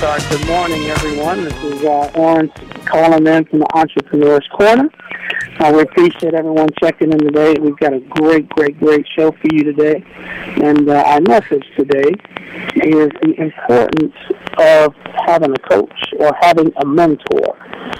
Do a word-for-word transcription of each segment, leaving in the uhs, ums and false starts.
Uh, good morning, everyone. This is uh, Oren calling in from the Entrepreneur's Corner. Uh, we appreciate everyone checking in today. We've got a great, great, great show for you today. And uh, our message today is the importance of having a coach or having a mentor.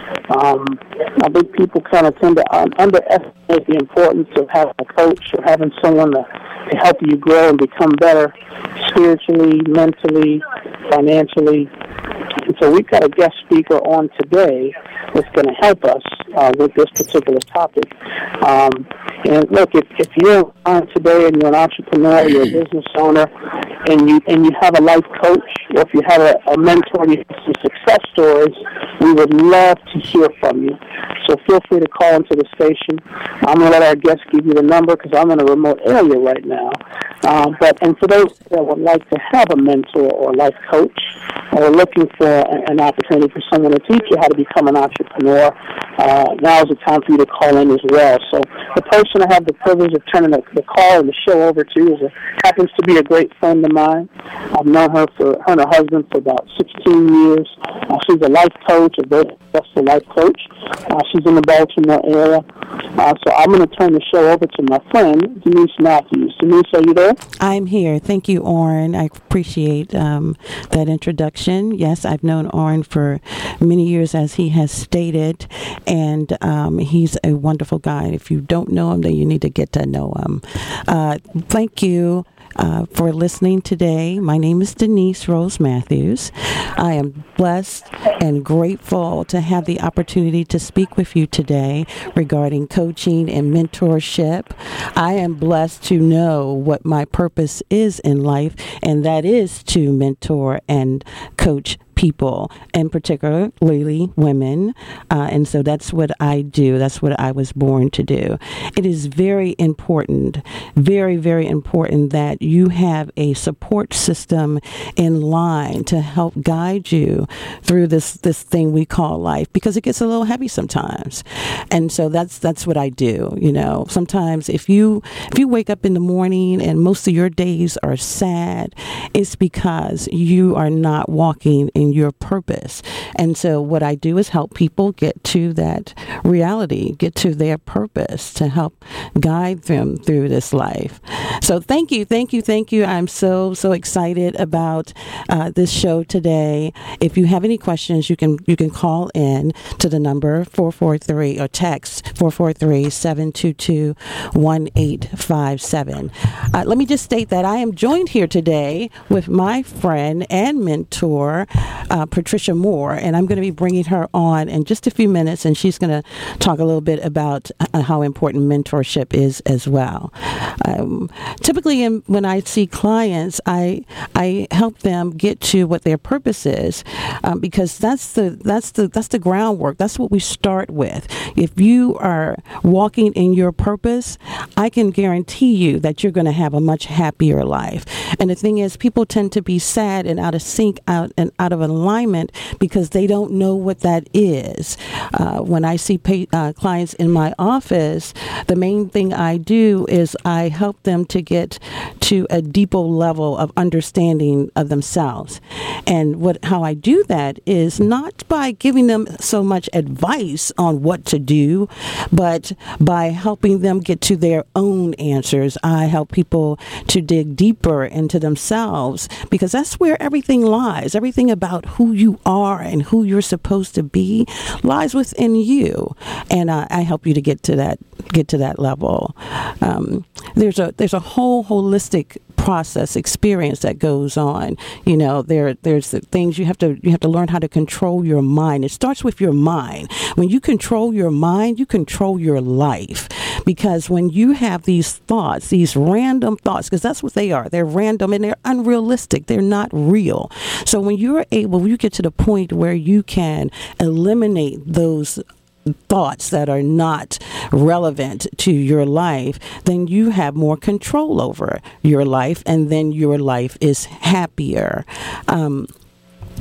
Um, I think people kind of tend to un- underestimate the importance of having a coach or having someone to, to help you grow and become better spiritually, mentally, financially. And so we've got a guest speaker on today that's going to help us uh, with this particular topic. Um, and look, if, if you're on today and you're an entrepreneur, you're a business owner, and you and you have a life coach, or if you have a, a mentor, you have some success stories, we would love to hear from you. So feel free to call into the station. I'm going to let our guests give you the number because I'm in a remote area right now. Um, but and for those that would like to have a mentor or life coach, or looking for a, an opportunity for someone to teach you how to become an entrepreneur, uh, now is the time for you to call in as well. So the person I have the privilege of turning the, the call and the show over to is a, happens to be a great friend of mine. I've known her for her and her husband for about sixteen years. Uh, she's a life coach, a very successful life coach. Uh, she's in the Baltimore area. Uh, so I'm going to turn the show over to my friend, Denise Matthews. Denise, are you there? I'm here. Thank you, Oren. I appreciate um, that introduction. Yes, I've known Oren for many years, as he has stated, and um, he's a wonderful guy. If you don't know him, then you need to get to know him. Uh, thank you. Uh, for listening today. My name is Denise Rose Matthews. I am blessed and grateful to have the opportunity to speak with you today regarding coaching and mentorship. I am blessed to know what my purpose is in life, and that is to mentor and coach people, and particularly women. Uh, and so that's what I do. That's what I was born to do. It is very important, very, very important that you have a support system in line to help guide you through this, this thing we call life, because it gets a little heavy sometimes. And so that's, that's what I do. You know, sometimes if you, if you wake up in the morning and most of your days are sad, it's because you are not walking in your purpose. And so what I do is help people get to that reality, get to their purpose, to help guide them through this life. So thank you, thank you, thank you. I'm so, so excited about uh, this show today. If you have any questions, you can you can call in to the number four four three or text four four three, seven two two, one eight five seven. Uh, let me just state that I am joined here today with my friend and mentor, Uh, Patricia Moore, and I'm going to be bringing her on in just a few minutes, and she's going to talk a little bit about uh, how important mentorship is as well. Um, typically, in, when I see clients, I I help them get to what their purpose is, um, because that's the that's the that's the groundwork. That's what we start with. If you are walking in your purpose, I can guarantee you that you're going to have a much happier life. And the thing is, people tend to be sad and out of sync, out and out of alignment, because they don't know what that is. Uh, when I see pay, uh, clients in my office, the main thing I do is I help them to get to a deeper level of understanding of themselves. And what how I do that is not by giving them so much advice on what to do, but by helping them get to their own answers. I help people to dig deeper into themselves, because that's where everything lies. Everything about who you are and who you're supposed to be lies within you, and uh, I help you to get to that get to that level. Um, there's a there's a whole holistic process experience that goes on. You know, there there's the things you have to you have to learn how to control your mind. It starts with your mind. When you control your mind, you control your life. Because when you have these thoughts, these random thoughts, because that's what they are, they're random and they're unrealistic, they're not real. So when you're able, you get to the point where you can eliminate those thoughts that are not relevant to your life, then you have more control over your life, and then your life is happier. Um,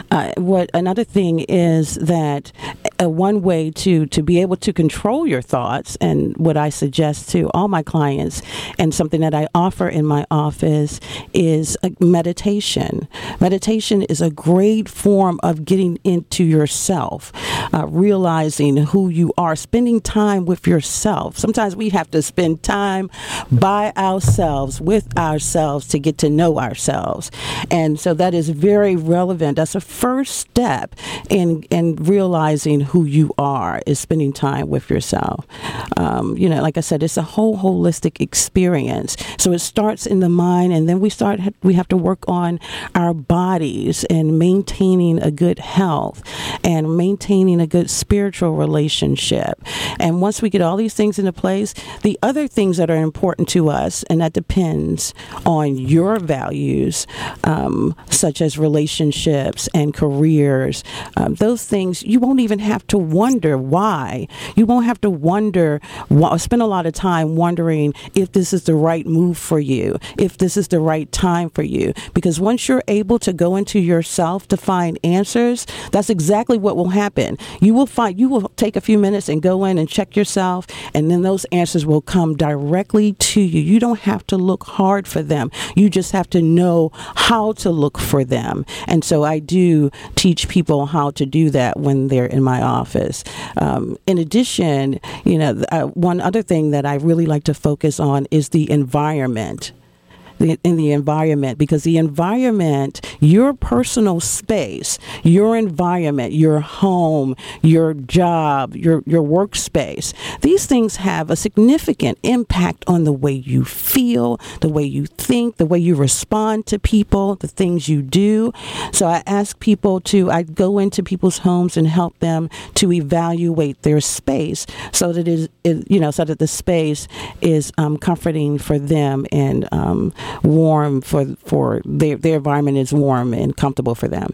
Uh, what another thing is that uh, one way to to be able to control your thoughts, and what I suggest to all my clients, and something that I offer in my office, is a meditation. Meditation is a great form of getting into yourself, uh, realizing who you are, spending time with yourself. Sometimes we have to spend time by ourselves, with ourselves, to get to know ourselves. And so that is very relevant. That's a first step in in realizing who you are, is spending time with yourself. Um, you know, like I said, it's a whole holistic experience. So it starts in the mind, and then we start we have to work on our bodies and maintaining a good health and maintaining a good spiritual relationship. And once we get all these things into place, the other things that are important to us, and that depends on your values, um, such as relationships and careers, um, those things, you won't even have to wonder why. You won't have to wonder, why, spend a lot of time wondering if this is the right move for you, if this is the right time for you. Because once you're able to go into yourself to find answers, that's exactly what will happen. You will find, you will take a few minutes and go in and check yourself, and then those answers will come directly to you. You don't have to look hard for them. You just have to know how to look for them. And so I do teach people how to do that when they're in my office. Um, in addition, you know, uh, one other thing that I really like to focus on is the environment. The, in the environment, because the environment, your personal space, your environment, your home, your job, your, your workspace, these things have a significant impact on the way you feel, the way you think, the way you respond to people, the things you do. So I ask people to, I go into people's homes and help them to evaluate their space so that it is, it, you know, so that the space is um, comforting for them and um, warm for for their their environment is warm and comfortable for them.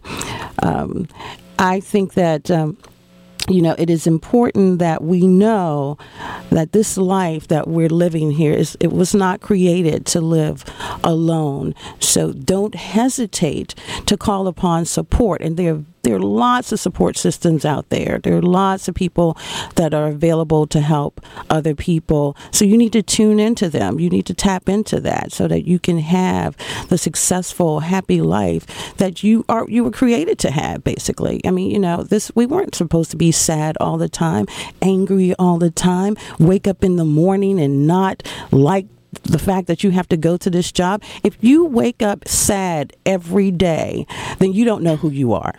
Um, I think that um, you know, it is important that we know that this life that we're living here is, it was not created to live alone. So don't hesitate to call upon support. And there There are lots of support systems out there. There are lots of people that are available to help other people. So you need to tune into them. You need to tap into that so that you can have the successful, happy life that you are you were created to have, basically. I mean, you know, this we weren't supposed to be sad all the time, angry all the time, wake up in the morning and not like the fact that you have to go to this job. If you wake up sad every day, then you don't know who you are.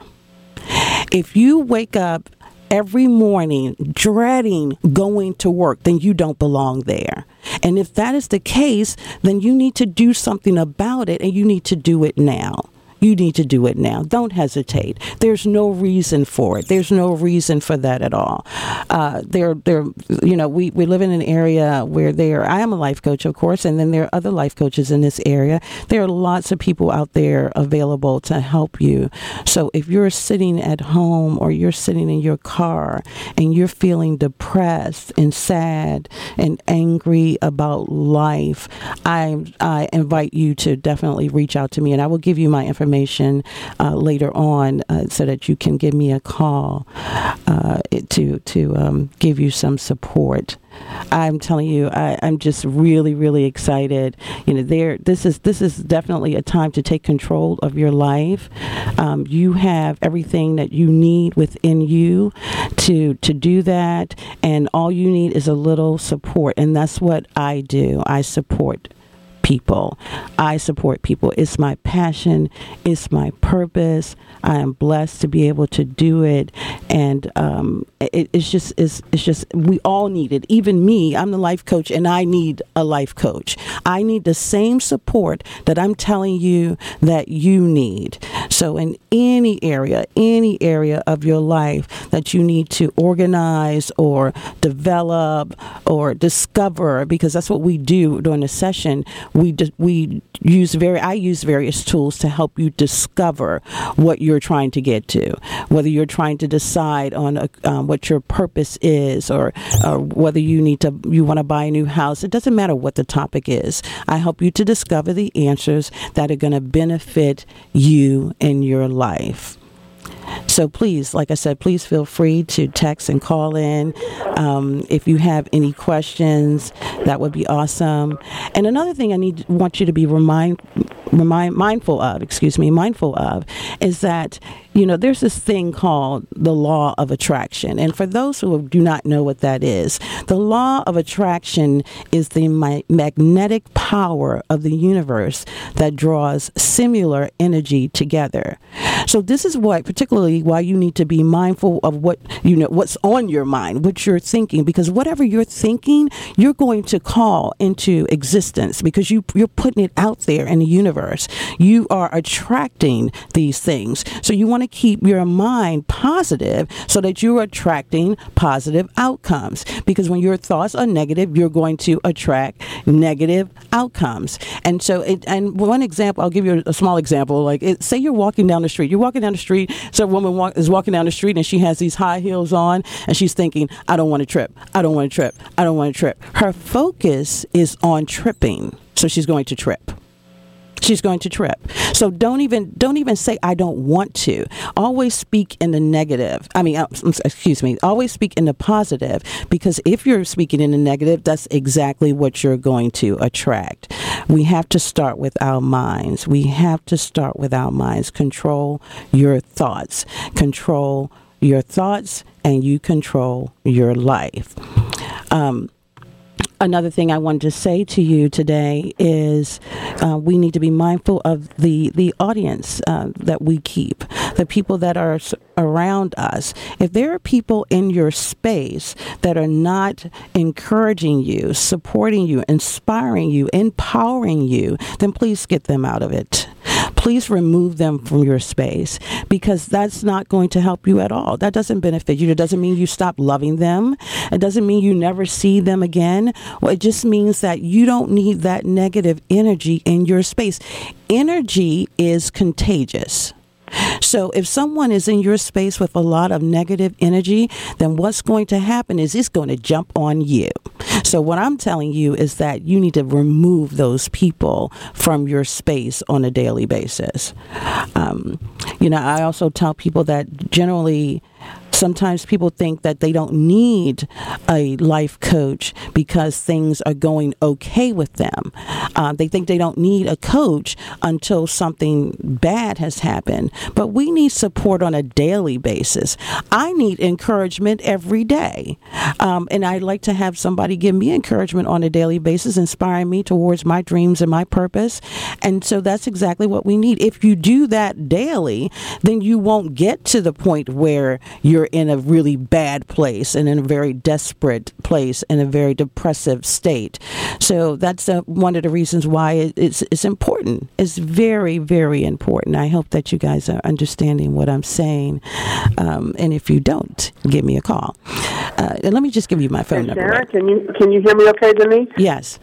If you wake up every morning dreading going to work, then you don't belong there. And if that is the case, then you need to do something about it, and you need to do it now. You need to do it now. Don't hesitate. There's no reason for it. There's no reason for that at all. Uh, there, there. You know, we, we live in an area where there. I am a life coach, of course, and then there are other life coaches in this area. There are lots of people out there available to help you. So if you're sitting at home or you're sitting in your car and you're feeling depressed and sad and angry about life, I I invite you to definitely reach out to me, and I will give you my information. Uh, later on, uh, so that you can give me a call uh, to to um, give you some support. I'm telling you, I, I'm just really, really excited. You know, there. This is this is definitely a time to take control of your life. Um, you have everything that you need within you to to do that, and all you need is a little support, and that's what I do. I support people. I support people. It's my passion. It's my purpose. I am blessed to be able to do it. And um, it, it's just, it's, it's just, we all need it. Even me, I'm the life coach, and I need a life coach. I need the same support that I'm telling you that you need. So in any area, any area of your life that you need to organize or develop or discover, because that's what we do during the session. We we use very I use various tools to help you discover what you're trying to get to, whether you're trying to decide on a, um, what your purpose is, or, or whether you need to you want to buy a new house. It doesn't matter what the topic is. I help you to discover the answers that are going to benefit you in your life. So please, like I said, please feel free to text and call in. Um, if you have any questions, that would be awesome. And another thing I need want you to be remind, remind mindful of, excuse me, mindful of, is that, you know, there's this thing called the law of attraction. And for those who do not know what that is, the law of attraction is the ma- magnetic power of the universe that draws similar energy together. So this is why, particularly why you need to be mindful of what, you know, what's on your mind, what you're thinking, because whatever you're thinking, you're going to call into existence because you, you're putting it out there in the universe. You are attracting these things. So you want to keep your mind positive so that you're attracting positive outcomes, because when your thoughts are negative, you're going to attract negative outcomes. And so, it, and one example, I'll give you a small example. Like, it, say you're walking down the street. You're walking down the street. So a woman walk, is walking down the street and she has these high heels on and she's thinking, I don't want to trip. I don't want to trip. I don't want to trip. Her focus is on tripping. So she's going to trip. She's going to trip. So don't even don't even say I don't want to. Always speak in the negative. I mean, uh, excuse me. Always speak in the positive, because if you're speaking in the negative, that's exactly what you're going to attract. We have to start with our minds. We have to start with our minds. Control your thoughts. Control your thoughts, and you control your life. Um, Another thing I wanted to say to you today is uh, we need to be mindful of the, the audience uh, that we keep, the people that are around us. If there are people in your space that are not encouraging you, supporting you, inspiring you, empowering you, then please get them out of it. Please remove them from your space, because that's not going to help you at all. That doesn't benefit you. It doesn't mean you stop loving them. It doesn't mean you never see them again. Well, it just means that you don't need that negative energy in your space. Energy is contagious. So if someone is in your space with a lot of negative energy, then what's going to happen is it's going to jump on you. So what I'm telling you is that you need to remove those people from your space on a daily basis. Um, you know, I also tell people that generally, sometimes people think that they don't need a life coach because things are going okay with them. Uh, they think they don't need a coach until something bad has happened. But we need support on a daily basis. I need encouragement every day. Um, and I'd like to have somebody give me encouragement on a daily basis, inspiring me towards my dreams and my purpose. And so that's exactly what we need. If you do that daily, then you won't get to the point where you're in a really bad place and in a very desperate place, in a very depressive state. So that's uh, one of the reasons why it, it's, it's important. It's very, very important. I hope that you guys are understanding what I'm saying. Um, and if you don't, give me a call. Uh, and let me just give you my phone hey, number. Sharon, Right? can you can you hear me okay, Denise? Yes.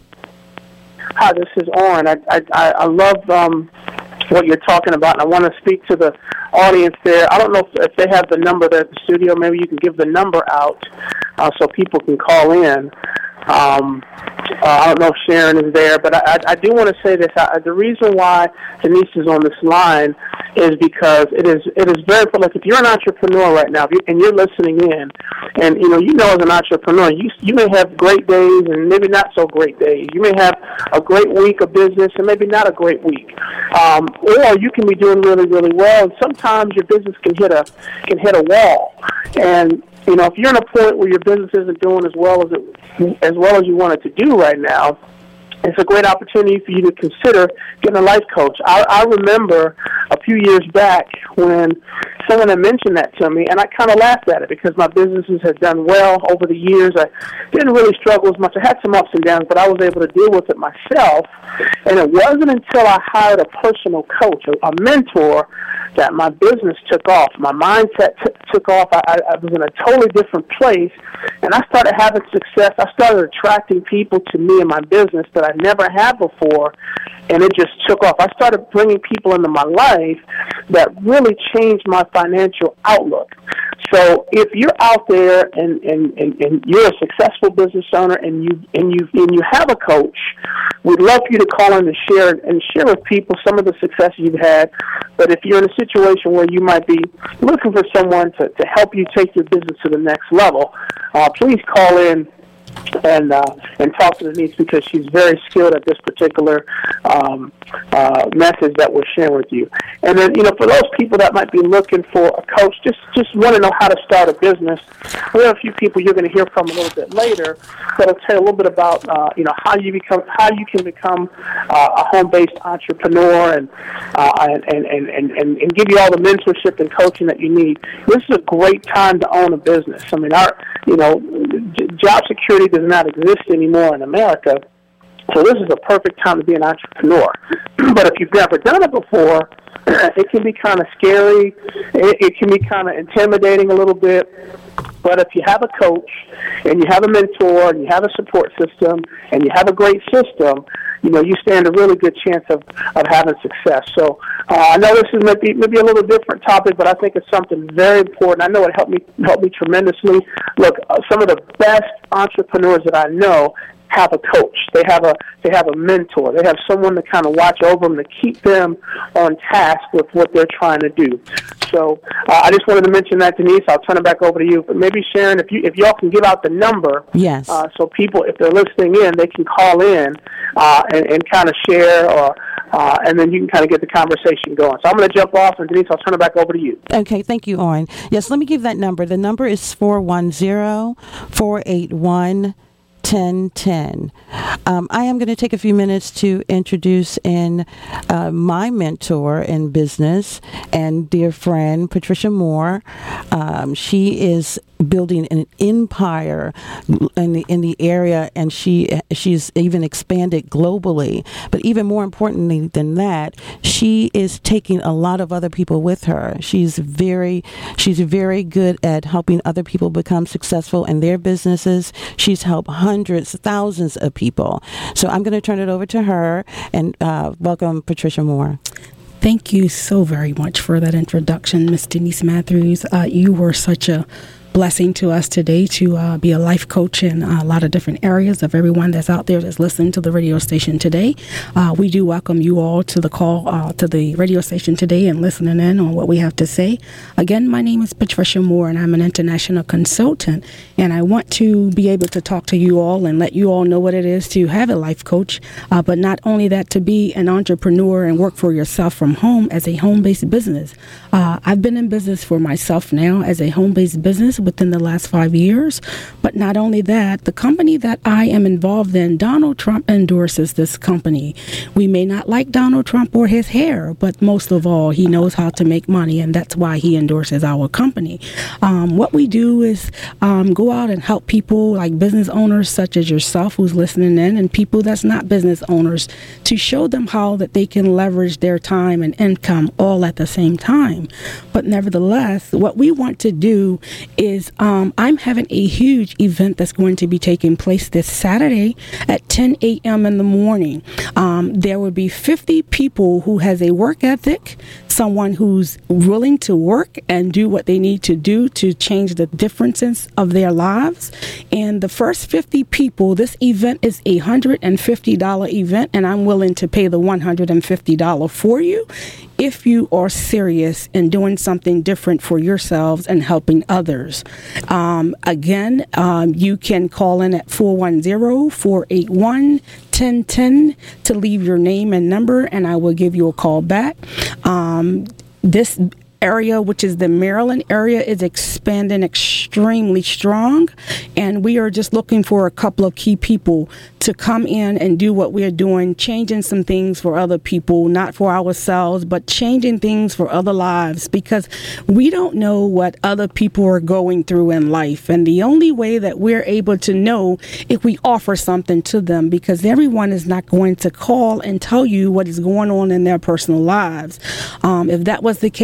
Hi, this is Orrin. I I, I love um, what you're talking about, and I want to speak to the audience there. I don't know if, if they have the number there at the studio. Maybe you can give the number out uh, so people can call in. Um, uh, I don't know if Sharon is there, but I, I, I do want to say this. I, the reason why Denise is on this line is because it is it is very like if you're an entrepreneur right now, if you, and you're listening in, and you know you know as an entrepreneur, you you may have great days and maybe not so great days. You may have a great week of business and maybe not a great week, um, or you can be doing really really well. And sometimes your business can hit a can hit a wall, and you know, if you're in a point where your business isn't doing as well as it, as well as you want it to do right now, it's a great opportunity for you to consider getting a life coach. I, I remember a few years back when someone had mentioned that to me, and I kind of laughed at it because my businesses had done well over the years. I didn't really struggle as much. I had some ups and downs, but I was able to deal with it myself. And it wasn't until I hired a personal coach, a, a mentor, that my business took off. My mindset t- took off. I, I was in a totally different place, and I started having success. I started attracting people to me and my business that I never had before, and it just took off. I started bringing people into my life that really changed my financial outlook. So if you're out there and, and, and, and you're a successful business owner and you and you and you have a coach, we'd love for you to call in and share and share with people some of the success you've had. But if you're in a situation where you might be looking for someone to, to help you take your business to the next level, uh, please call in and uh, and talk to Denise, because she's very skilled at this particular um, uh, message that we're sharing with you. And then, you know, for those people that might be looking for a coach, just just want to know how to start a business, we have a few people you're going to hear from a little bit later that'll tell you a little bit about uh, you know how you become how you can become uh, a home-based entrepreneur and, uh, and, and, and, and and give you all the mentorship and coaching that you need. This is a great time to own a business. I mean, our you know j- job security does not exist anymore in America, so this is a perfect time to be an entrepreneur. But if you've never done it before, it can be kind of scary. It, it can be kind of intimidating a little bit. But if you have a coach and you have a mentor and you have a support system and you have a great system, you know, you stand a really good chance of, of having success. So uh, I know this is maybe, maybe a little different topic, but I think it's something very important. I know it helped me helped me tremendously. Look, uh, some of the best entrepreneurs that I know have a coach. They have a they have a mentor. They have someone to kind of watch over them, to keep them on task with what they're trying to do. So uh, I just wanted to mention that, Denise. I'll turn it back over to you. But maybe Sharon, if you if y'all can give out the number, yes, uh, so people, if they're listening in, they can call in uh, and, and kind of share, or uh, and then you can kind of get the conversation going. So I'm going to jump off, and Denise, I'll turn it back over to you. Okay, thank you, Orrin. Yes, let me give that number. The number is four one zero, four eight one, ten ten. Um, I am going to take a few minutes to introduce in uh, my mentor in business and dear friend, Patricia Moore. Um, she is building an empire in the in the area, and she she's even expanded globally. But even more importantly than that, she is taking a lot of other people with her. She's very she's very good at helping other people become successful in their businesses. She's helped hundreds, thousands of people. So I'm going to turn it over to her, and uh, welcome Patricia Moore. Thank you so very much for that introduction, Miss Denise Matthews. Uh, you were such a blessing to us today to uh, be a life coach in a lot of different areas of everyone that's out there that's listening to the radio station today. Uh, we do welcome you all to the call uh, to the radio station today and listening in on what we have to say. Again, my name is Patricia Moore, and I'm an international consultant, and I want to be able to talk to you all and let you all know what it is to have a life coach, uh, but not only that, to be an entrepreneur and work for yourself from home as a home-based business. Uh, I've been in business for myself now as a home-based business within the last five years. But not only that, the company that I am involved in, Donald Trump endorses this company. We may not like Donald Trump or his hair, but most of all, he knows how to make money, and that's why he endorses our company. Um, what we do is um, go out and help people like business owners such as yourself who's listening in, and people that's not business owners, to show them how that they can leverage their time and income all at the same time. But nevertheless, what we want to do is um, I'm having a huge event that's going to be taking place this Saturday at ten a.m. in the morning. Um, there will be fifty people who has a work ethic, someone who's willing to work and do what they need to do to change the differences of their lives. And the first fifty people, this event is a one hundred fifty dollars event, and I'm willing to pay the one hundred fifty dollars for you if you are serious in doing something different for yourselves and helping others. Um, again, um, you can call in at four one zero, four eight one, one zero one zero to leave your name and number, and I will give you a call back. Um, this area, which is the Maryland area, is expanding extremely strong, and we are just looking for a couple of key people to come in and do what we're doing, changing some things for other people, not for ourselves, but changing things for other lives, because we don't know what other people are going through in life. And the only way that we're able to know if we offer something to them, because everyone is not going to call and tell you what is going on in their personal lives. Um, if that was the case, Rob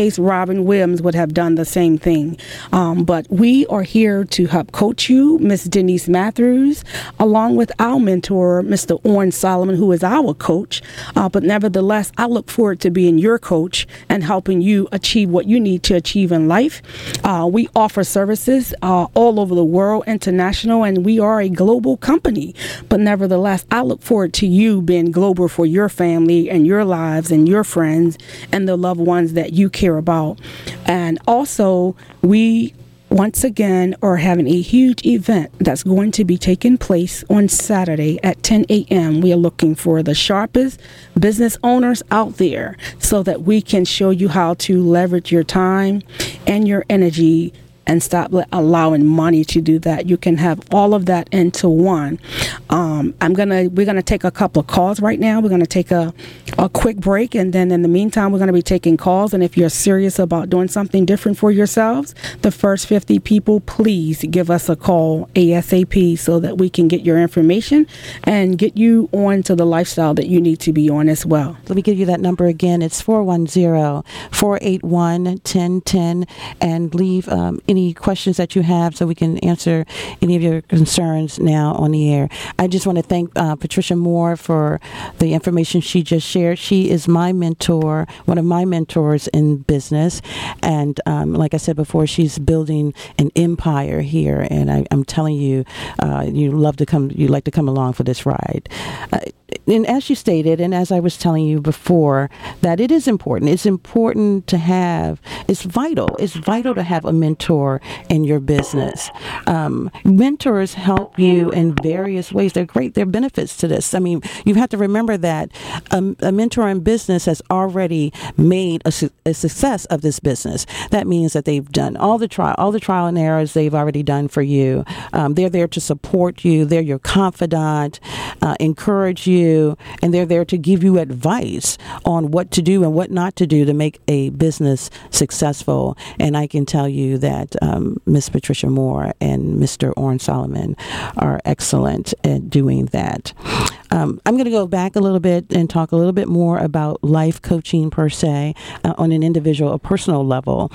Robin Williams would have done the same thing. Um, but we are here to help coach you, Miss Denise Matthews, along with our mentor, Mister Orrin Solomon, who is our coach. Uh, but nevertheless, I look forward to being your coach and helping you achieve what you need to achieve in life. Uh, we offer services uh, all over the world, international, and we are a global company. But nevertheless, I look forward to you being global for your family and your lives and your friends and the loved ones that you care about. And also, we once again are having a huge event that's going to be taking place on Saturday at ten a.m. We are looking for the sharpest business owners out there so that we can show you how to leverage your time and your energy and stop allowing money to do that. You can have all of that into one. Um, I'm gonna we're gonna take a couple of calls right now. We're gonna take a a quick break, and then in the meantime, we're gonna be taking calls. And if you're serious about doing something different for yourselves, the first fifty people, please give us a call ASAP so that we can get your information and get you on to the lifestyle that you need to be on as well. Let me give you that number again. It's four one zero, four eight one, one zero one zero, and leave um, any questions that you have so we can answer any of your concerns now on the air. I just want to thank uh, Patricia Moore for the information she just shared. She is my mentor, one of my mentors in business. And um, like I said before, she's building an empire here. And I, I'm telling you, uh, you love to come, you like to come along for this ride. Uh, and as you stated, and as I was telling you before, that it is important. It's important to have, it's vital. It's vital to have a mentor in your business. Um, mentors help you in various ways. They're great. There are benefits to this. I mean, you have to remember that a, a mentor in business has already made a, su- a success of this business. That means that they've done all the trial, all the trial and errors they've already done for you. Um, they're there to support you. They're your confidant, uh, encourage you, and they're there to give you advice on what to do and what not to do to make a business successful. And I can tell you that um, Miss Patricia Moore and Mister Orrin Solomon are excellent at doing that. Um, I'm going to go back a little bit and talk a little bit more about life coaching per se uh, on an individual, a personal level.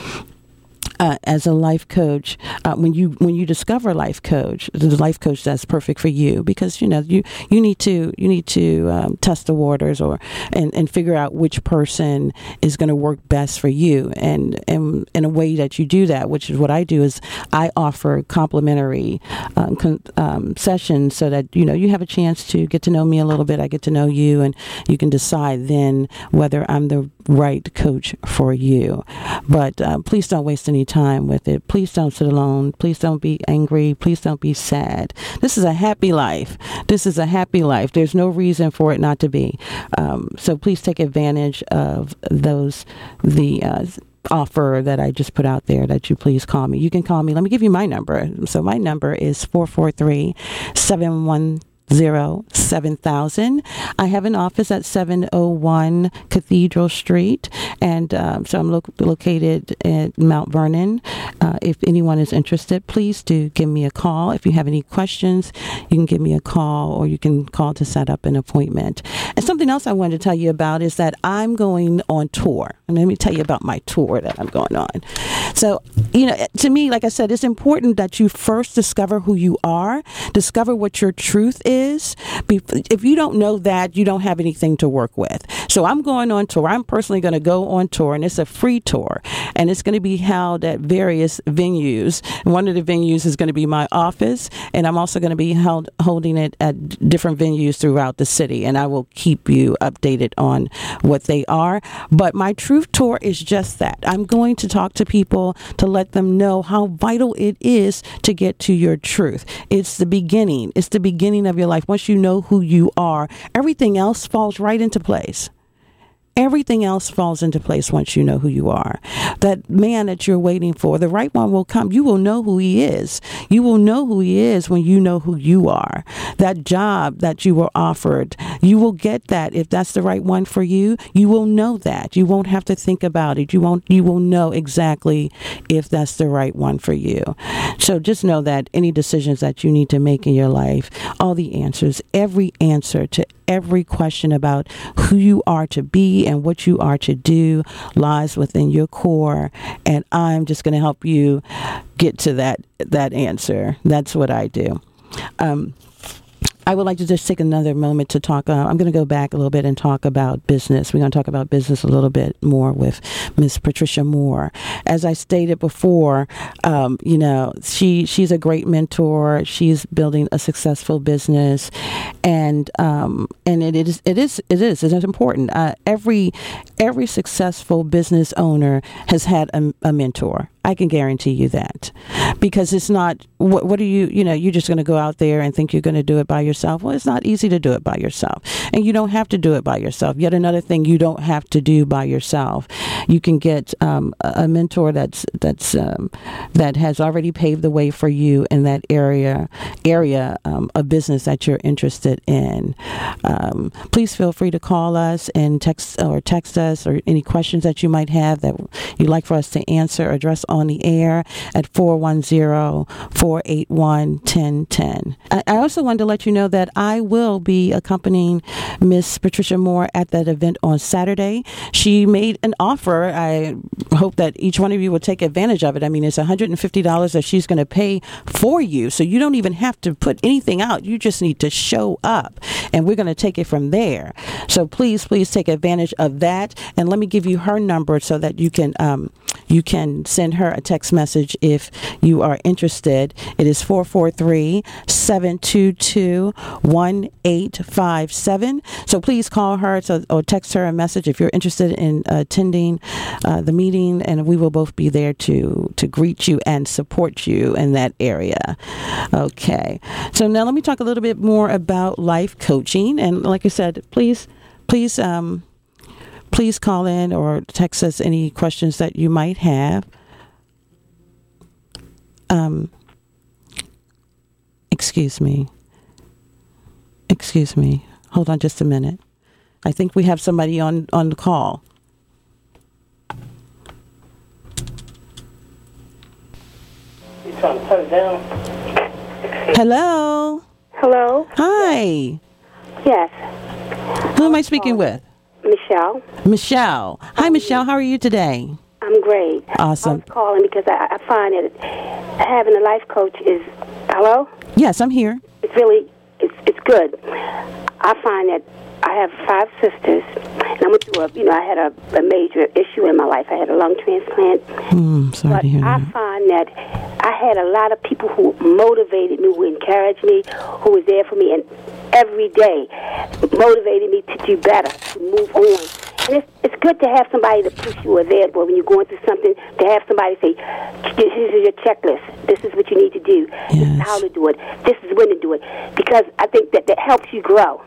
Uh, as a life coach, uh, when you when you discover a life coach, the life coach that's perfect for you, because you know you, you need to you need to um, test the waters or and, and figure out which person is going to work best for you, and and in a way that you do that, which is what I do, is I offer complimentary um, con- um, sessions so that you know you have a chance to get to know me a little bit. I get to know you, and you can decide then whether I'm the right coach for you. But uh, please don't waste any time with it. Please don't sit alone. Please don't be angry. Please don't be sad. This is a happy life. This is a happy life. There's no reason for it not to be. Um, so please take advantage of those, the uh, offer that I just put out there, that you please call me. You can call me. Let me give you my number. So my number is four four three, seven one zero seven thousand. I have an office at seven oh one Cathedral Street, and um, so I'm lo- located at Mount Vernon. Uh, if anyone is interested, please do give me a call. If you have any questions, you can give me a call, or you can call to set up an appointment. And something else I wanted to tell you about is that I'm going on tour. And let me tell you about my tour that I'm going on. So, you know, to me, like I said, it's important that you first discover who you are, discover what your truth is. If you don't know that, you don't have anything to work with. So I'm going on tour. I'm personally going to go on tour, and it's a free tour, and it's going to be held at various venues. One of the venues is going to be my office, and I'm also going to be held holding it at different venues throughout the city, and I will keep you updated on what they are. But my truth tour is just that. I'm going to talk to people to let them know how vital it is to get to your truth. It's the beginning. It's the beginning of your life. Once you know who you are, everything else falls right into place. Everything else falls into place once you know who you are. That man that you're waiting for, the right one will come. You will know who he is. You will know who he is when you know who you are. That job that you were offered, you will get that. If that's the right one for you, you will know that. You won't have to think about it. You won't. You will know exactly if that's the right one for you. So just know that any decisions that you need to make in your life, all the answers, every answer to every question about who you are to be and what you are to do lies within your core, and I'm just going to help you get to that that answer. That's what I do. Um, I would like to just take another moment to talk. Uh, I'm going to go back a little bit and talk about business. We're going to talk about business a little bit more with Miss Patricia Moore. As I stated before, um, you know, she she's a great mentor. She's building a successful business, and um, and it is it is it is it is important. Uh, every every successful business owner has had a, a mentor. I can guarantee you that, because it's not, what, what are you, you know, you're just going to go out there and think you're going to do it by yourself. Well, it's not easy to do it by yourself, and you don't have to do it by yourself. Yet another thing you don't have to do by yourself. You can get um, a mentor that's, that's, um, that has already paved the way for you in that area, area um, of business that you're interested in. Um, please feel free to call us and text or text us, or any questions that you might have that you'd like for us to answer or address on the air at four one zero, four eight one, one zero one zero. I, I also wanted to let you know that I will be accompanying Miss Patricia Moore at that event on Saturday. She made an offer. I hope that each one of you will take advantage of it. I mean, it's one hundred fifty dollars that she's going to pay for you, so you don't even have to put anything out. You just need to show up, and we're going to take it from there. So please, please take advantage of that. And let me give you her number so that you can um, you can send her a text message if you are interested. It is four four three, seven two two, one eight five seven. So please call her so, or text her a message if you're interested in uh, attending uh, the meeting, and we will both be there to to greet you and support you in that area. Okay. So now let me talk a little bit more about life coaching. And like I said, please, please, um, please call in or text us any questions that you might have. Um, excuse me. Excuse me. Hold on just a minute. I think we have somebody on, on the call. You trying to turn it down? Hello. Hello? Hi. Yes. Who am I speaking with? Michelle. Michelle. Hi, Michelle. How are you today? I'm great. Awesome. I was calling because I, I find that having a life coach is, hello? Yes, I'm here. It's really, it's it's good. I find that I have five sisters, and I went through a, you know, I had a, a major issue in my life. I had a lung transplant. Mm, sorry but to hear I that. find that I had a lot of people who motivated me, who encouraged me, who was there for me, and every day motivated me to do better, to move on. And it's, it's good to have somebody to push you or there when you're going through something, to have somebody say, this is your checklist. This is what you need to do. Yes. This is how to do it. This is when to do it. Because I think that that helps you grow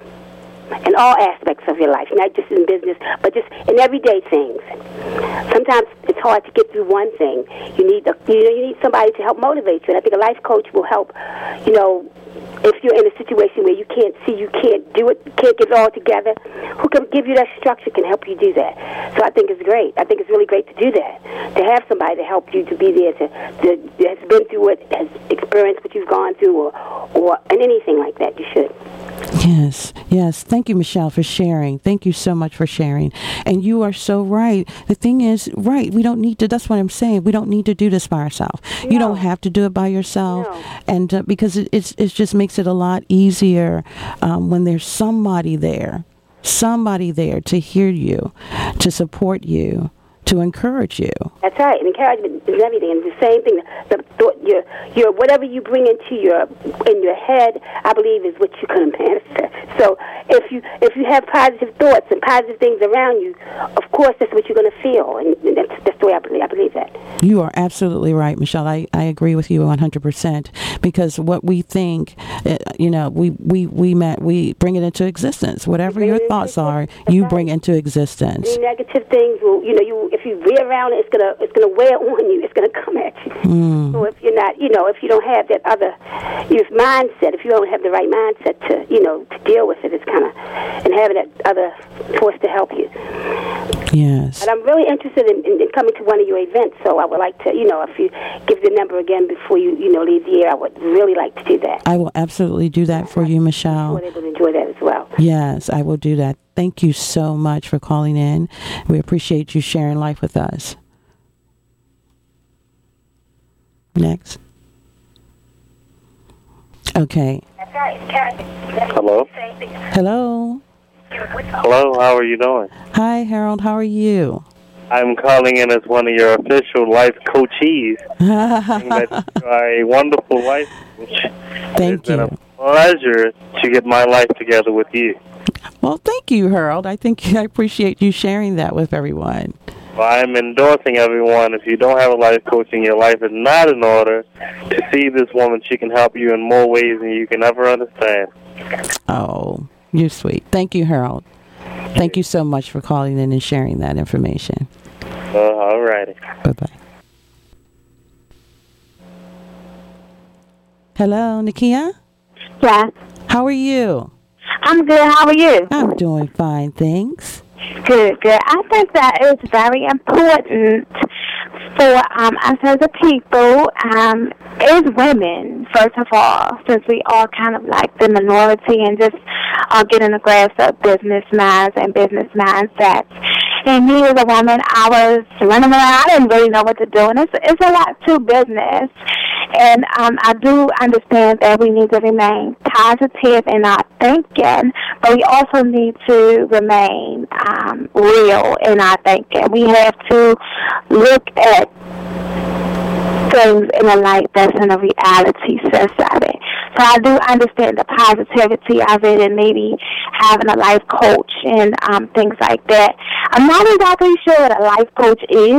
in all aspects of your life, not just in business, but just in everyday things. Sometimes it's hard to get through one thing. You need a, you know, you need somebody to help motivate you. And I think a life coach will help, you know, if you're in a situation where you can't see, you can't do it, can't get it all together, who can give you that structure can help you do that. So I think it's great. I think it's really great to do that, to have somebody to help you, to be there, to, to has been through it, has experienced what you've gone through, or, or and anything like that. You should. Yes, yes. Thank you, Michelle, for sharing. Thank you so much for sharing. And you are so right. The thing is, right, we don't need to, that's what I'm saying, we don't need to do this by ourselves. No. You don't have to do it by yourself. No. And uh, because it, it's, it just makes it a lot easier um, when there's somebody there, somebody there to hear you, to support you, to encourage you. That's right. And encouragement is everything. And the same thing, the thought, your, your, whatever you bring into your, in your head, I believe is what you're going to manifest. So if you, if you have positive thoughts and positive things around you, of course that's what you're going to feel. And that's, that's the way I believe, I believe that. You are absolutely right, Michelle. I, I agree with you one hundred percent, because what we think, uh, you know, we, we, we, met, we bring it into existence. Whatever your thoughts are, you right. bring into existence. Any negative things will, you know, you, if you veer around it, it's gonna it's gonna wear on you. It's gonna come at you. Mm. So if you're not, you know, if you don't have that other, your mindset, if you don't have the right mindset to, you know, to deal with it, it's kind of, and having that other force to help you. Yes. And I'm really interested in, in, in coming to one of your events, so I would like to, you know, if you give the number again before you, you know, leave the air, I would really like to do that. I will absolutely do that for you, Michelle. I'm sure they will enjoy that as well. Yes, I will do that. Thank you so much for calling in. We appreciate you sharing life with us. Next. Okay. Hello. Hello. Hello, how are you doing? Hi, Harold. How are you? I'm calling in as one of your official life coachees. That you are a wonderful life coach. Thank it's you. It's been a pleasure to get my life together with you. Well, thank you, Harold. I think I appreciate you sharing that with everyone. Well, I'm endorsing everyone. If you don't have a life coach and your life is not in order, to see this woman, she can help you in more ways than you can ever understand. Oh, you're sweet. Thank you, Harold. Thank you so much for calling in and sharing that information. Uh, all righty. Bye-bye. Hello, Nakia? Yes. How are you? I'm good. How are you? I'm doing fine, thanks. Good, good. I think that it's very important for um, us as a people, um, as women, first of all, since we are kind of like the minority and just are getting a grasp of business minds and business mindsets. And me as a woman, I was running around. I didn't really know what to do, and it's, it's a lot to business. And um, I do understand that we need to remain positive in our thinking, but we also need to remain um, real in our thinking. We have to look at things in a light that's in a reality sense of it. So I do understand the positivity of it and maybe having a life coach and um, things like that. I'm not exactly sure what a life coach is,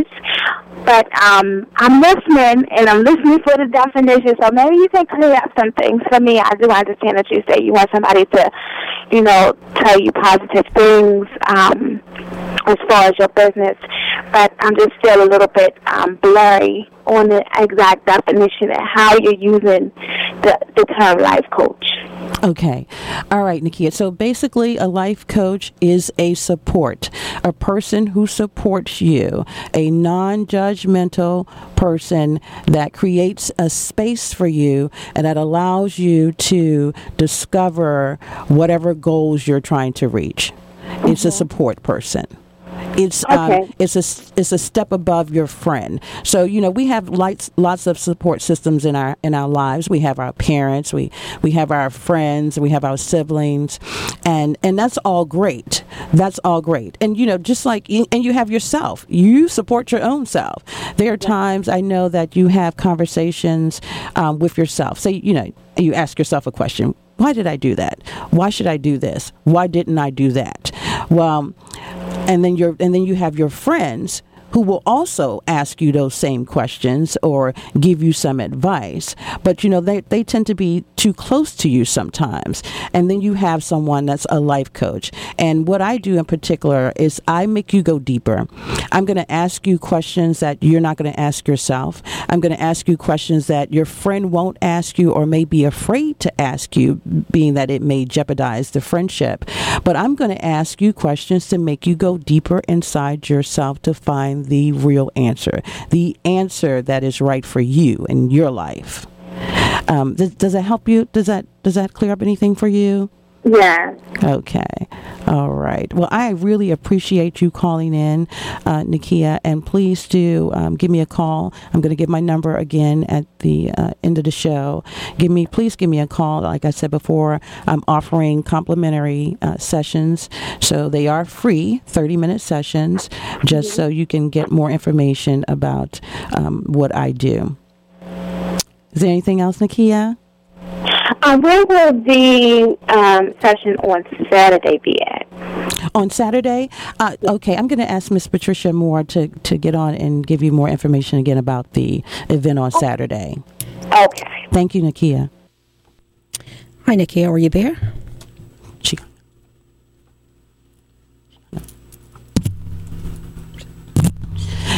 but um, I'm listening, and I'm listening for the definition, so maybe you can clear up some things for me. I do understand that you say you want somebody to, you know, tell you positive things um, as far as your business, but I'm just still a little bit um, blurry on the exact definition and how you're using the, the term life coach. Okay. All right, Nakia. So basically, a life coach is a support, a person who supports you, a non-judgmental person that creates a space for you and that allows you to discover whatever goals you're trying to reach. Mm-hmm. It's a support person. It's um, okay. it's a it's a step above your friend. So you know we have lots lots of support systems in our in our lives. We have our parents, we we have our friends, we have our siblings, and and that's all great. That's all great. And you know just like and you have yourself. You support your own self. There are times I know that you have conversations um, with yourself. Say you know you ask yourself a question. Why did I do that? Why should I do this? Why didn't I do that? Well, and then you're, and then you have your friends who will also ask you those same questions or give you some advice. But, you know, they, they tend to be too close to you sometimes. And then you have someone that's a life coach. And what I do in particular is I make you go deeper. I'm going to ask you questions that you're not going to ask yourself. I'm going to ask you questions that your friend won't ask you or may be afraid to ask you, being that it may jeopardize the friendship. But I'm going to ask you questions to make you go deeper inside yourself to find the real answer, the answer that is right for you in your life. Um, does, does that help you? Does that does that clear up anything for you? Yeah. Okay. All right. Well, I really appreciate you calling in, uh, Nakia, and please do um, give me a call. I'm going to give my number again at the uh, end of the show. Give me, please give me a call. Like I said before, I'm offering complimentary uh, sessions, so they are free, thirty minute sessions, just mm-hmm. so you can get more information about um, what I do. Is there anything else, Nakia? Um, where will the um, session on Saturday be at? On Saturday? Uh, okay, I'm going to ask Miss Patricia Moore to, to get on and give you more information again about the event on Saturday. Okay. Thank you, Nakia. Hi, Nakia. Are you there? She-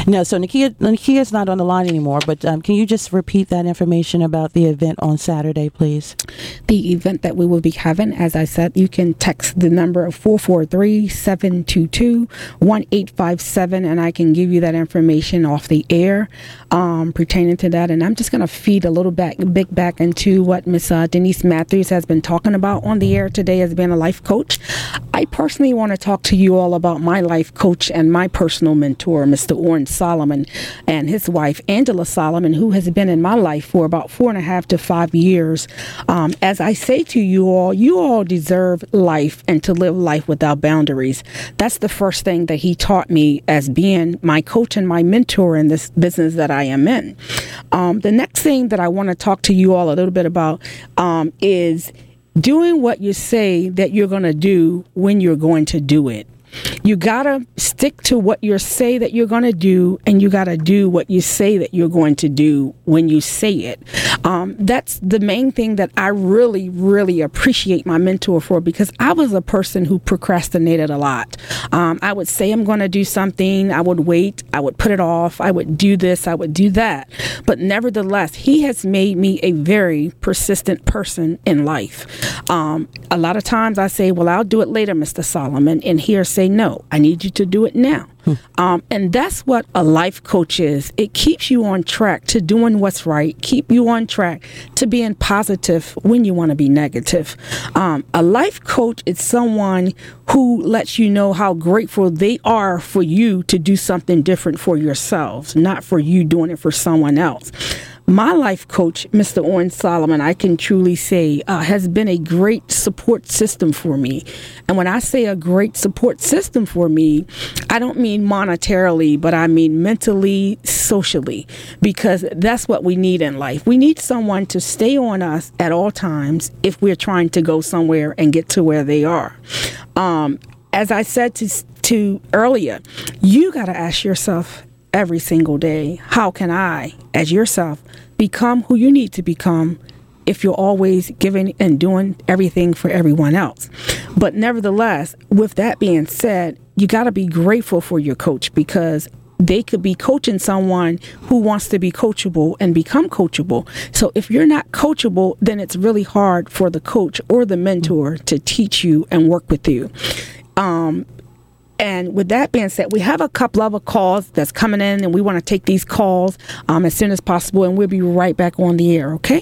No, so Nakia, Nakia's not on the line anymore, but um, can you just repeat that information about the event on Saturday, please? The event that we will be having, as I said, you can text the number of four four three, seven two two, one eight five seven, and I can give you that information off the air um, pertaining to that. And I'm just going to feed a little back, big back into what Miss uh, Denise Matthews has been talking about on the air today as being a life coach. I personally want to talk to you all about my life coach and my personal mentor, Mister Orrin Solomon, and his wife, Angela Solomon, who has been in my life for about four and a half to five years. Um, as I say to you all, you all deserve life and to live life without boundaries. That's the first thing that he taught me as being my coach and my mentor in this business that I am in. Um, the next thing that I want to talk to you all a little bit about um, is doing what you say that you're going to do when you're going to do it. You got to stick to what you say that you're going to do, and you got to do what you say that you're going to do when you say it. Um, that's the main thing that I really, really appreciate my mentor for, because I was a person who procrastinated a lot. Um, I would say I'm going to do something. I would wait. I would put it off. I would do this. I would do that. But nevertheless, he has made me a very persistent person in life. Um, a lot of times I say, well, I'll do it later, Mister Solomon, and he'll say, no, I need you to do it now. Hmm. Um, and that's what a life coach is. It keeps you on track to doing what's right, keep you on track to being positive when you want to be negative. Um, a life coach is someone who lets you know how grateful they are for you to do something different for yourselves, not for you doing it for someone else. My life coach, Mister Orrin Solomon, I can truly say, uh, has been a great support system for me. And when I say a great support system for me, I don't mean monetarily, but I mean mentally, socially, because that's what we need in life. We need someone to stay on us at all times if we're trying to go somewhere and get to where they are. Um, as I said to, to earlier, you got to ask yourself every single day, how can I, as yourself, become who you need to become if you're always giving and doing everything for everyone else? But nevertheless, with that being said, you got to be grateful for your coach, because they could be coaching someone who wants to be coachable and become coachable. So if you're not coachable, then it's really hard for the coach or the mentor to teach you and work with you. Um, And with that being said, we have a couple of calls that's coming in, and we want to take these calls um, as soon as possible, and we'll be right back on the air, okay?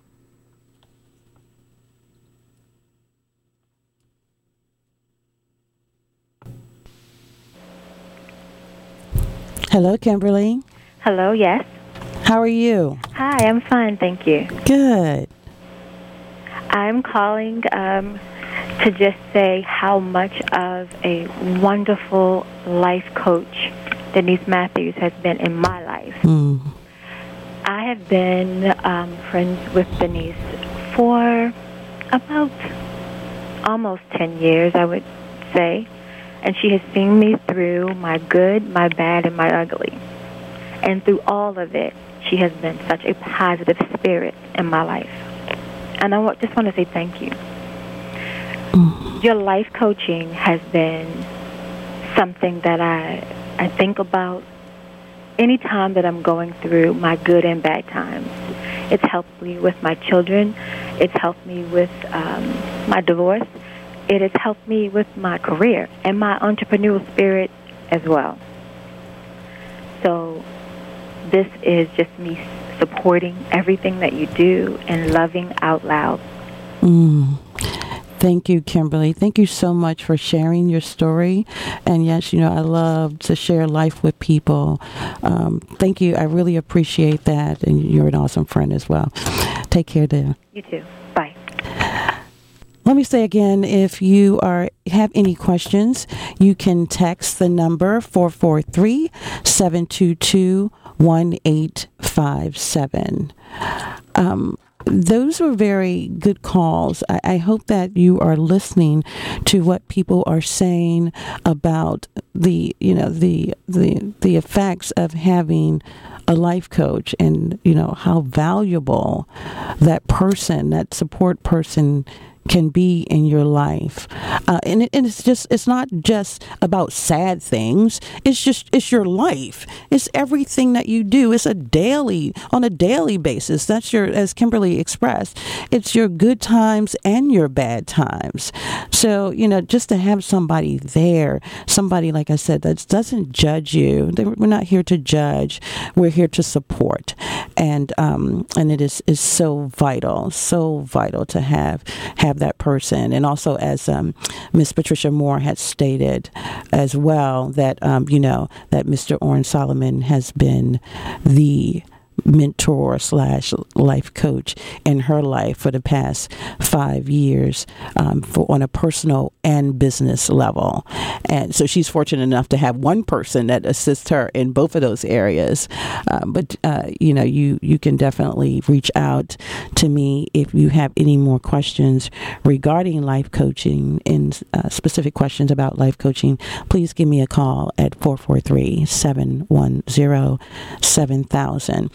Hello, Kimberly. Hello, yes. How are you? Hi, I'm fine, thank you. Good. I'm calling um, to just say how much of a wonderful life coach Denise Matthews has been in my life. Mm. I have been um, friends with Denise for about almost ten years, I would say. And she has seen me through my good, my bad, and my ugly. And through all of it, she has been such a positive spirit in my life. And I just want to say thank you. Mm. Your life coaching has been something that I I think about anytime that I'm going through my good and bad times. It's helped me with my children. It's helped me with um, my divorce. It has helped me with my career and my entrepreneurial spirit as well. So this is just me supporting everything that you do and loving out loud. Mm. Thank you, Kimberly. Thank you so much for sharing your story. And yes, you know, I love to share life with people. Um, thank you. I really appreciate that. And you're an awesome friend as well. Take care there. You too. Bye. Let me say again, if you are have any questions, you can text the number four four three, seven two two, one eight five seven. Um, those were very good calls. I, I hope that you are listening to what people are saying about the, you know, the the the effects of having a life coach, and you know how valuable that person, that support person, can be in your life. Uh, and, it, and it's just, it's not just about sad things. It's just, it's your life. It's everything that you do. It's a daily, on a daily basis. That's your, as Kimberly expressed, it's your good times and your bad times. So, you know, just to have somebody there, somebody, like I said, that doesn't judge you. We're not here to judge. We're here to support. And, um, and it is, is so vital, so vital to have, have that person. And also, as um, Miss Patricia Moore had stated as well, that, um, you know, that Mister Orrin Solomon has been the mentor slash life coach in her life for the past five years um, for on a personal and business level. And so she's fortunate enough to have one person that assists her in both of those areas. Uh, but, uh, you know, you, you can definitely reach out to me if you have any more questions regarding life coaching and uh, specific questions about life coaching. Please give me a call at four four three, seven one zero, seven thousand.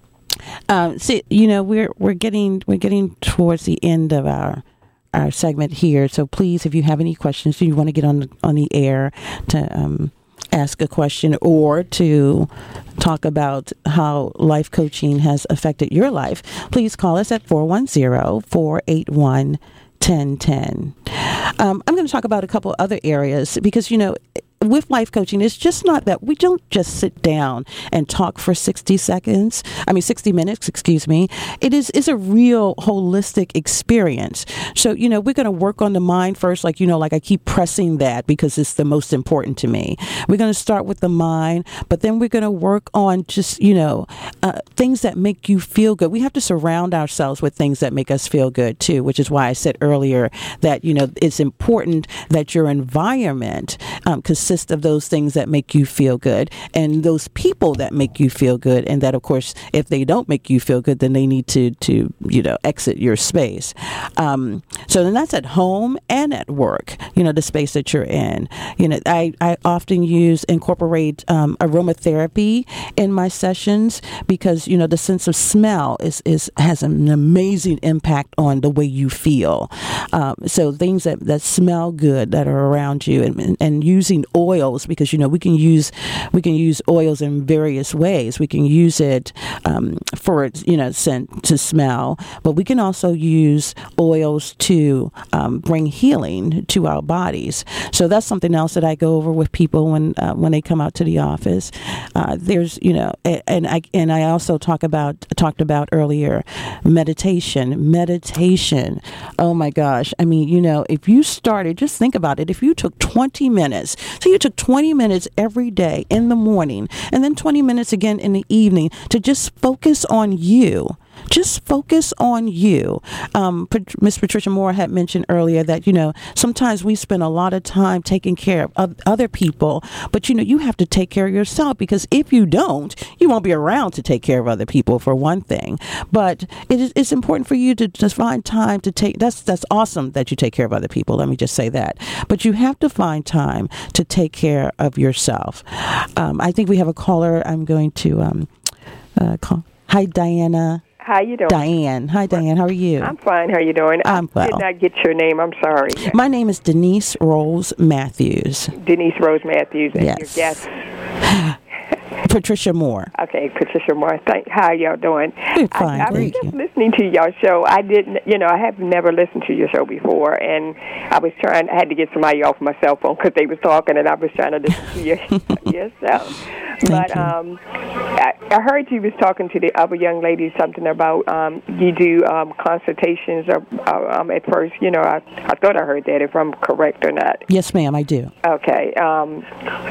Um, see, you know, we're we're getting we're getting towards the end of our our segment here. So please, if you have any questions, you want to get on the, on the air to um, ask a question or to talk about how life coaching has affected your life, please call us at four one zero, four eight one, one zero one zero. Um, I'm going to talk about a couple other areas because, you know, with life coaching, it's just not that we don't just sit down and talk for sixty seconds. I mean, sixty minutes, excuse me. It is, is a real holistic experience. So, you know, we're going to work on the mind first. Like, you know, like I keep pressing that because it's the most important to me. We're going to start with the mind, but then we're going to work on just, you know, uh, things that make you feel good. We have to surround ourselves with things that make us feel good too, which is why I said earlier that, you know, it's important that your environment um, consists of those things that make you feel good and those people that make you feel good. And that, of course, if they don't make you feel good, then they need to, to you know, exit your space. Um, so then that's at home and at work, you know, the space that you're in. You know, I, I often use, incorporate um, aromatherapy in my sessions because, you know, the sense of smell is, is has an amazing impact on the way you feel. Um, so things that, that smell good that are around you and, and, and using oils, because, you know, we can use we can use oils in various ways. We can use it um, for its, you know, scent to smell, but we can also use oils to um, bring healing to our bodies. So that's something else that I go over with people when uh, when they come out to the office. Uh, there's, you know, and I and I also talk about talked about earlier meditation. Meditation. Oh my gosh! I mean, you know, if you started, just think about it. If you took twenty minutes. So you took twenty minutes every day in the morning and then twenty minutes again in the evening to just focus on you. Just focus on you. Um, Miss Patricia Moore had mentioned earlier that, you know, sometimes we spend a lot of time taking care of other people, but, you know, you have to take care of yourself because if you don't, you won't be around to take care of other people, for one thing. But it is, it's important for you to just find time to take, that's, that's awesome that you take care of other people. Let me just say that. But you have to find time to take care of yourself. Um, I think we have a caller. I'm going to um, uh, call. Hi, Diana. How you doing? Diane. Hi, Diane. How are you? I'm fine. How are you doing? I'm well. I did not get your name. I'm sorry. My name is Denise Rose Matthews. Denise Rose Matthews. And yes. your guest? Patricia Moore. Okay, Patricia Moore. Thank, how y'all doing? We're fine. I, I was Thank just you. listening to y'all show. I didn't, you know, I have never listened to your show before, and I was trying. I had to get somebody off my cell phone because they was talking, and I was trying to listen to your yourself. But you. um, I, I heard you was talking to the other young lady something about um, you do um, consultations. Or, uh, um, at first, you know, I, I thought I heard that. If I'm correct or not. Yes, ma'am. I do. Okay, um,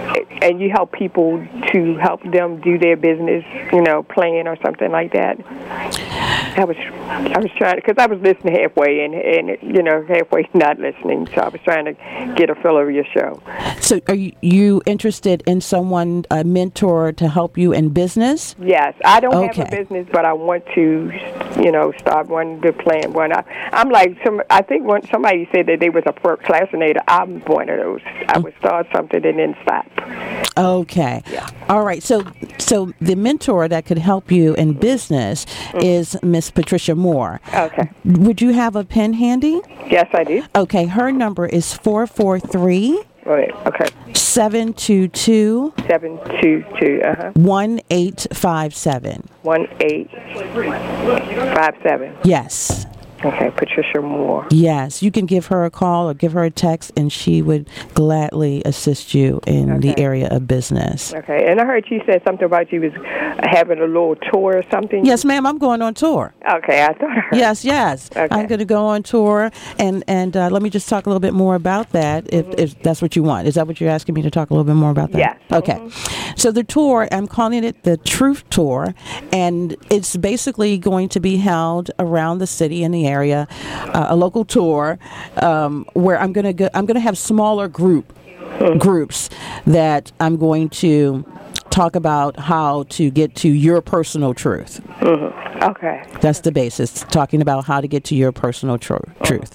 and you help people to help them do their business, you know, plan or something like that. I was, I was trying because I was listening halfway and, and you know halfway not listening, so I was trying to get a feel of your show. So, are you, you interested in someone, a mentor, to help you in business? Yes, I don't okay. have a business, but I want to, you know, start one to plan one. I, I'm like some. I think when somebody said that they was a procrastinator, I'm one of those. I would start something and then stop. Okay. Yeah. All right. So, so the mentor that could help you in business mm-hmm. is Miss Miss Patricia Moore. Okay. Would you have a pen handy? Yes, I do. Okay, her number is four four three. Wait, okay. seven two two. seven two two, uh-huh. one eight five seven. one eight five seven. Yes. Okay, Patricia Moore. Yes, you can give her a call or give her a text, and she would gladly assist you in Okay. the area of business. Okay, and I heard you said something about you was having a little tour or something. Yes, ma'am, I'm going on tour. Okay, I thought I heard. Yes, yes. Okay. I'm going to go on tour, and, and uh, let me just talk a little bit more about that, if, mm-hmm. if that's what you want. Is that what you're asking me to talk a little bit more about that? Yes. Okay. Mm-hmm. So the tour, I'm calling it the Truth Tour, and it's basically going to be held around the city and the area, uh, a local tour, um, where I'm going to go, I'm going to have smaller group mm-hmm. groups that I'm going to talk about how to get to your personal truth. Mm-hmm. Okay. That's the basis, talking about how to get to your personal tr- truth.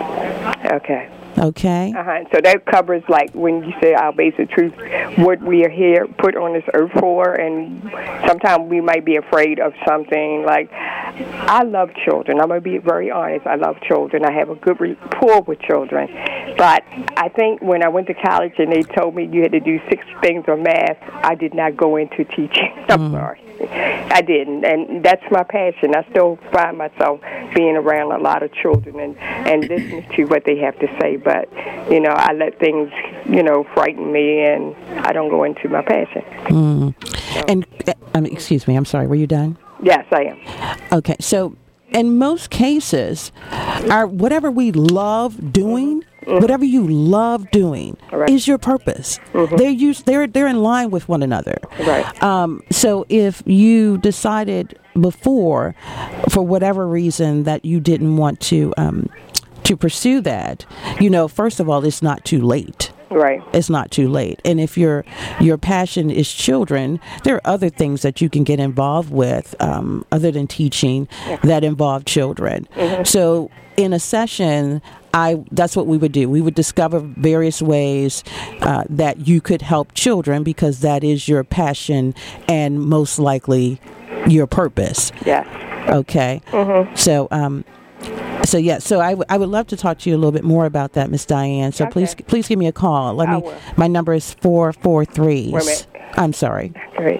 Okay. Okay. Uh-huh. So that covers, like, when you say our basic truth, what we are here, put on this earth for, and sometimes we might be afraid of something. Like, I love children. I'm going to be very honest. I love children. I have a good rapport with children. But I think when I went to college and they told me you had to do six things of math, I did not go into teaching. I'm mm. sorry. I didn't, and that's my passion. I still find myself being around a lot of children and, and listening to what they have to say, but, you know, I let things, you know, frighten me, and I don't go into my passion. Mm. So. And, um, excuse me, I'm sorry, were you done? Yes, I am. Okay, so in most cases, our whatever we love doing, mm-hmm. whatever you love doing, right. is your purpose. Mm-hmm. They're used, they're they're in line with one another. Right. Um, so if you decided before, for whatever reason, that you didn't want to um, to pursue that, you know, first of all, it's not too late. Right. It's not too late. And if your your passion is children, there are other things that you can get involved with um, other than teaching yeah. that involve children. Mm-hmm. So in a session, I that's what we would do. We would discover various ways uh, that you could help children, because that is your passion and most likely your purpose. Yes. Okay. Mm-hmm. So um So yeah, so I, w- I would love to talk to you a little bit more about that, Miss Diane. So okay. please please give me a call. Let I me. will. My number is four four three. Wait a minute. I'm sorry. Great.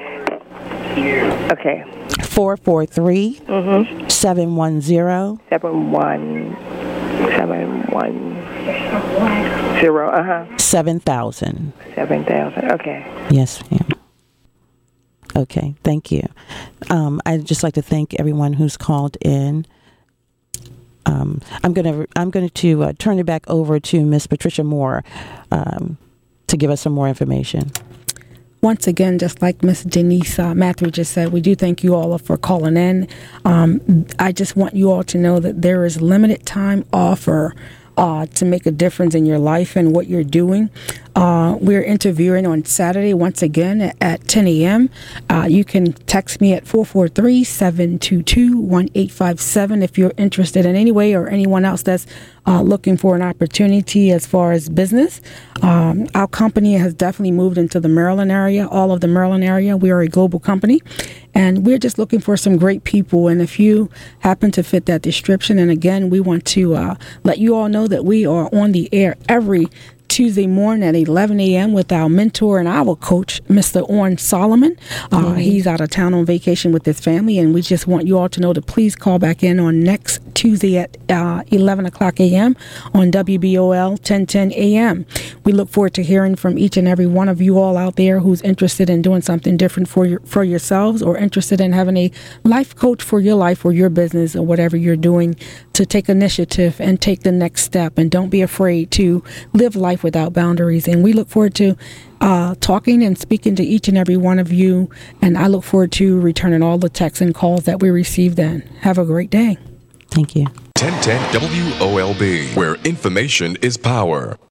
Okay. Four four three. Mhm. Seven one zero. Seven one. Seven one. Zero. Uh huh. Seven thousand. Seven thousand. Okay. Yes, ma'am. Okay, thank you. Um, I'd just like to thank everyone who's called in. Um, I'm gonna I'm going to uh, turn it back over to Miss Patricia Moore um, to give us some more information. Once again, just like Miss Denise uh, Matthew just said, we do thank you all for calling in. Um, I just want you all to know that there is limited time offer uh, to make a difference in your life and what you're doing. Uh, we're interviewing on Saturday once again at, at ten a.m. Uh, you can text me at four four three, seven two two, one eight five seven if you're interested in any way, or anyone else that's uh, looking for an opportunity as far as business. Um, our company has definitely moved into the Maryland area, all of the Maryland area. We are a global company, and we're just looking for some great people. And if you happen to fit that description, and again, we want to uh, let you all know that we are on the air every Tuesday morning at eleven a.m. with our mentor and our coach, Mister Orrin Solomon. Uh, mm-hmm. He's out of town on vacation with his family, and we just want you all to know to please call back in on next Tuesday at uh, eleven o'clock a.m. on W B O L ten ten a.m. We look forward to hearing from each and every one of you all out there who's interested in doing something different for your, for yourselves, or interested in having a life coach for your life or your business or whatever you're doing, to take initiative and take the next step. And don't be afraid to live life without boundaries. And we look forward to uh, talking and speaking to each and every one of you. And I look forward to returning all the texts and calls that we receive then. Have a great day. Thank you. ten ten W O L B, where information is power.